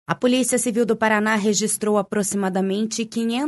A Polícia Civil do Paraná registrou aproximadamente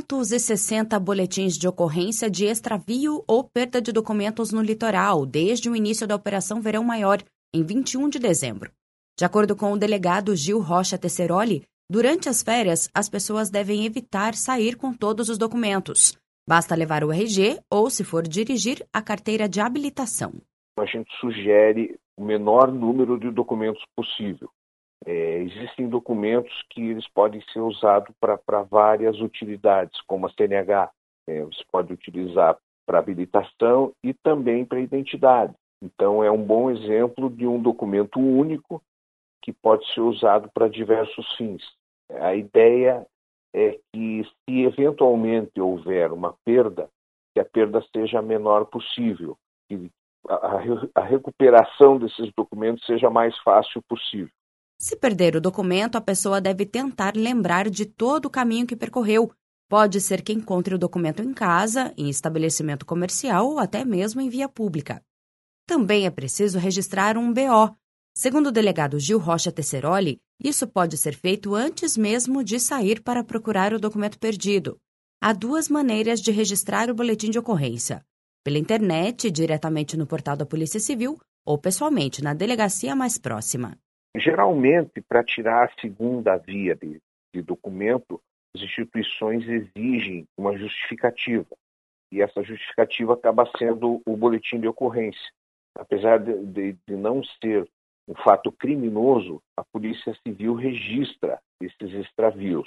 560 boletins de ocorrência de extravio ou perda de documentos no litoral desde o início da Operação Verão Maior, em 21 de dezembro. De acordo com o delegado Gil Rocha Tesseroli, durante as férias, as pessoas devem evitar sair com todos os documentos. Basta levar o RG ou, se for dirigir, a carteira de habilitação. A gente sugere o menor número de documentos possível. Existem documentos que eles podem ser usados para várias utilidades, como a CNH. Você pode utilizar para habilitação e também para identidade. Então, é um bom exemplo de um documento único que pode ser usado para diversos fins. A ideia é que, se eventualmente houver uma perda, que a perda seja a menor possível, que a recuperação desses documentos seja a mais fácil possível. Se perder o documento, a pessoa deve tentar lembrar de todo o caminho que percorreu. Pode ser que encontre o documento em casa, em estabelecimento comercial ou até mesmo em via pública. Também é preciso registrar um BO. Segundo o delegado Gil Rocha Tesseroli, isso pode ser feito antes mesmo de sair para procurar o documento perdido. Há duas maneiras de registrar o boletim de ocorrência: pela internet, diretamente no portal da Polícia Civil, ou pessoalmente na delegacia mais próxima. Geralmente, para tirar a segunda via de documento, as instituições exigem uma justificativa. E essa justificativa acaba sendo o boletim de ocorrência. Apesar de não ser um fato criminoso, a Polícia Civil registra esses extravios.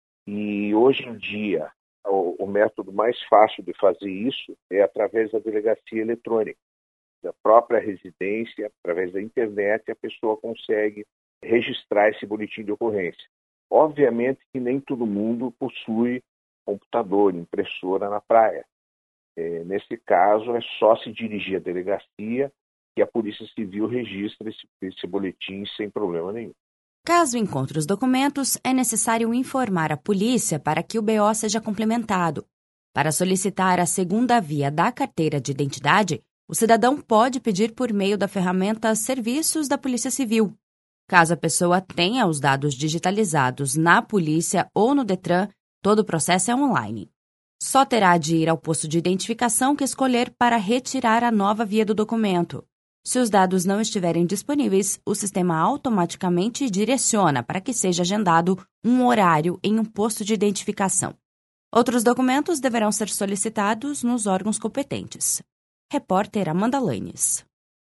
E hoje em dia, o método mais fácil de fazer isso é através da delegacia eletrônica. Da própria residência, através da internet, a pessoa consegue registrar esse boletim de ocorrência. Obviamente que nem todo mundo possui computador, impressora na praia. Nesse caso, é só se dirigir à delegacia que a Polícia Civil registra esse boletim sem problema nenhum. Caso encontre os documentos, é necessário informar a polícia para que o BO seja complementado. Para solicitar a segunda via da carteira de identidade, o cidadão pode pedir por meio da ferramenta Serviços da Polícia Civil. Caso a pessoa tenha os dados digitalizados na polícia ou no Detran, todo o processo é online. Só terá de ir ao posto de identificação que escolher para retirar a nova via do documento. Se os dados não estiverem disponíveis, o sistema automaticamente direciona para que seja agendado um horário em um posto de identificação. Outros documentos deverão ser solicitados nos órgãos competentes. Repórter Amanda Lanes.